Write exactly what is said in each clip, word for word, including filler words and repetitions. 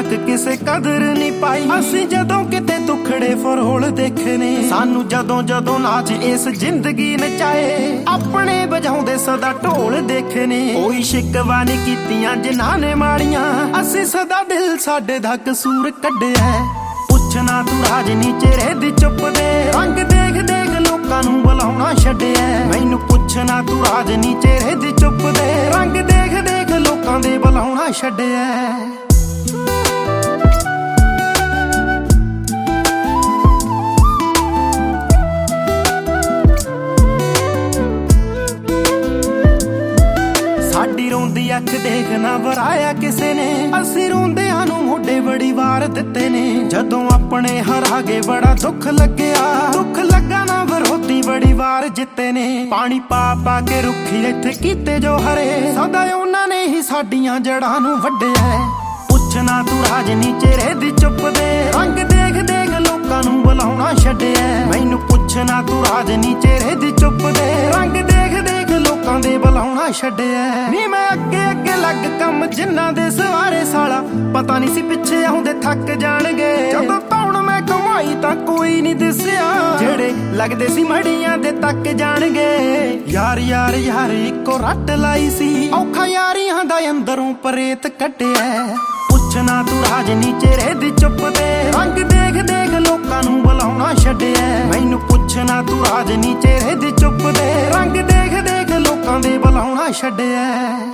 ਤੱਕ ਕਿਸੇ ਕਦਰ ਨਹੀਂ ਪਾਈ। ਅਸੀਂ ਜਦੋਂ ਕਿਤੇ ਦੁਖੜੇ ਫਰੋਲ ਦੇਖੇ ਨੇ, ਸਾਨੂੰ ਜਦੋਂ ਜਦੋਂ ਨਾਚ ਇਸ ਜ਼ਿੰਦਗੀ ਨਚਾਏ। ਆਪਣੇ ਵਜਾਉਂਦੇ ਸਦਾ ਢੋਲ ਦੇਖੇ ਨੇ, ਕੋਈ ਸ਼ਿਕਵਾ ਨਹੀਂ ਕੀਤੀਆਂ ਜਿਨ੍ਹਾਂ ਨੇ ਮਾੜੀਆਂ। ਅਸੀਂ ਸਦਾ ਦਿਲ ਸਾਡੇ ਦਾ ਕਸੂਰ ਕੱਢਿਆ। ਪੁੱਛਣਾ ਤੂੰ ਰਾਜਨੀ ਚਿਹਰੇ ਦੀ ਚੁੱਪ ਦੇ ਰੰਗ ਦੇਖ ਦੇਖ ਲੋਕਾਂ ਨੂੰ ਬੁਲਾਉਣਾ ਛੱਡਿਆ। ਮੈਨੂੰ ਪੁੱਛਣਾ ਤੂੰ ਰਾਜਨੀ ਚਿਹਰੇ ਦੀ ਚੁੱਪ ਦੇ ਰੰਗ ਦੇਖ ਦੇਖ ਲੋਕਾਂ ਦੇ ਬੁਲਾਉਣਾ ਛੱਡਿਆ। ਸਾਡੀ ਰੋਂਦੀ ਅੱਖ ਦੇਖ ਨਾ ਵਰਾਇਆ ਕਿਸੇ ਨੇ, ਅਸੀਂ ਰੋਂਦਿਆਂ ਨੂੰ ਮੋਢੇ ਬੜੀ ਵਾਰ ਦਿੱਤੇ ਨੇ। ਜਦੋਂ ਆਪਣੇ ਹਰਾ ਗਏ ਬੜਾ ਦੁੱਖ ਲੱਗਿਆ, ਦੁੱਖ ਲੱਗਾ ਨਾ ਵਿਰੋਧੀ ਬੜੀ ਵਾਰ ਜਿੱਤੇ ਨੇ। ਪਾਣੀ ਪਾ ਪਾ ਕੇ ਰੁੱਖੀ ਇੱਥੇ ਕੀਤੇ ਜੋ ਹਰੇ, ਸਦਾ ਉਹਨਾਂ ਨੇ ਹੀ ਸਾਡੀਆਂ ਜੜਾਂ ਨੂੰ ਵੱਢਿਆ। ਪੁੱਛਣਾ ਤੂੰ ਰਾਜਨੀ ਚਿਹਰੇ ਦੀ ਚੁੱਪ ਦੇ ਰੰਗ ਦੇਖ ਦੇਖ ਲੋਕਾਂ ਨੂੰ ਬੁਲਾਉਣਾ ਛੱਡਿਆ। ਮੈਨੂੰ ਪੁੱਛਣਾ ਤੂੰ ਰਾਜਨੀ ਚਿਹਰੇ ਦੀ ਚੁੱਪ ਦੇ ਰੰਗ ਦੇਖ ਦੇਖ ਲੋਕਾਂ ਦੇ ਬੁਲਾਉਣਾ ਛੱਡਿਆ। ਨੀ ਮੈਂ ਅੱਗੇ ਅੱਗੇ ਲੱਗ ਕੰਮ ਜਿਨ੍ਹਾਂ ਦੇ ਸਵਾਰੇ ਸਾਲਾ, ਪਤਾ ਨਹੀਂ ਸੀ ਪਿੱਛੇ ਆਉਂਦੇ ਥੱਕ ਜਾਣਗੇ। ਜਦੋਂ ਧੌਣ ਮੈਂ ਕਮਾਈ ਤਾਂ ਕੋਈ ਨਹੀਂ ਦਿਸਿਆ, ਜਿਹੜੇ ਲੱਗਦੇ ਸੀ ਮੜੀਆਂ ਦੇ ਤੱਕ ਜਾਣਗੇ। ਯਾਰ ਯਾਰ ਯਾਰ ਇੱਕੋ ਰੱਟ ਲਾਈ ਸੀ, ਔਖਾ ਯਾਰੀਆਂ ਦਾ ਅੰਦਰੋਂ ਪ੍ਰੇਤ ਕੱਢਿਆ। ਪੁੱਛਣਾ ਤੂੰ ਰਾਜਨੀ ਚਿਹਰੇ ਦੀ ਚੁੱਪ ਦੇ ਰੰਗ ਦੇਖ ਦੇਖ ਲੋਕਾਂ ਨੂੰ ਬੁਲਾਉਣਾ ਛੱਡਿਆ। ਮੈਨੂੰ ਪੁੱਛਣਾ ਤੂੰ ਰਾਜਨੀ ਚਿਹਰੇ ਦੀ ਚੁੱਪ ਦੇ ਰੰਗ ਦੇਖ ਦੇਖ ਲੋਕਾਂ ਦੇ ਬੁਲਾਉਣਾ ਛੱਡਿਆ।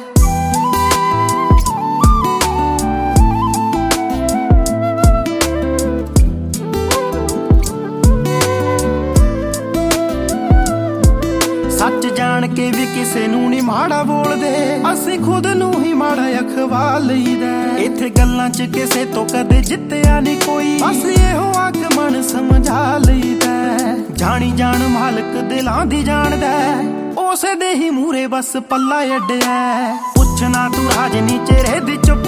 ਸੱਚ ਜਾਣ ਕੇ ਵੀ ਕਿਸੇ ਨੂੰ ਨਹੀਂ ਮਾੜਾ ਬੋਲਦੇ, ਅਸੀਂ ਖੁਦ ਨੂੰ ਹੀ ਮਾੜਾ ਅਖਵਾ ਲਈਦਾ। ਇੱਥੇ ਗੱਲਾਂ 'ਚ ਕਿਸੇ ਤੋਂ ਕਦੇ ਜਿੱਤਿਆ ਨਹੀਂ ਕੋਈ, ਬਸ ਇਹੋ ਆਖ ਮਨ ਸਮਝਾ ਲਈਦਾ। ਜਾਣੀ ਜਾਣ ਮਾਲਕ ਦਿਲਾਂ ਦੀ ਜਾਣਦਾ, ਉਸੇ ਦੇ ਹੀ ਮੂਰੇ ਬਸ ਪੱਲਾ ਅੱਡਿਆ। ਪੁੱਛਣਾ ਤੂੰ ਰਾਜਨੀ ਚਿਹਰੇ ਦੀ ਚੁੱਪ